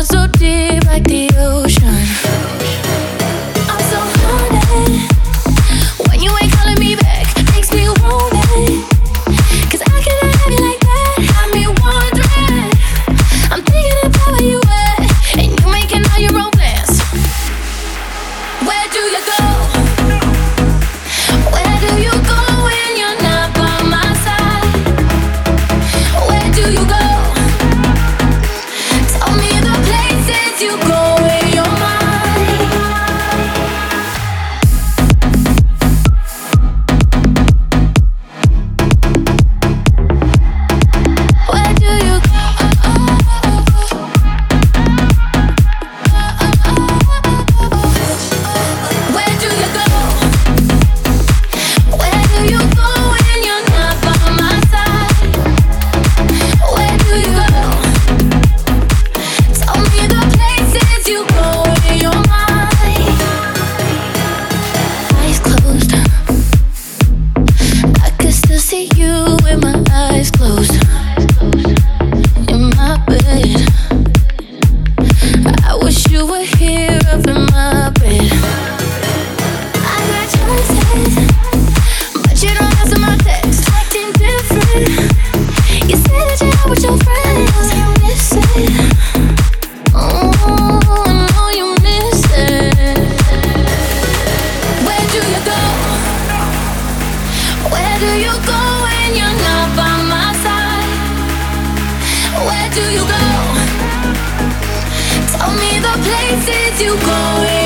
run so deep like the ocean. I'm so haunted when you ain't calling me back. Makes me want it. 'Cause I cannot have you like that. Have me wondering. I'm thinking about where you at, and you making all your own plans. Where do you go? Where do you go when you're not by my side? Where do you go? Tell me the places you go in your mind. Where do you go? Where do you go? Where do you go when you're not by my side? Where do you go? Tell me the places you go in your mind. Eyes closed, I could still see you with my eyes closed. In my bed, I wish you were here up in my bed. I got choices, but you don't answer my text. Acting different. You say that you're out with your friends. You miss it. Oh, I know you miss it. Where do you go? Where do you go when you're not by my side? Where do you go? Tell me the places you go in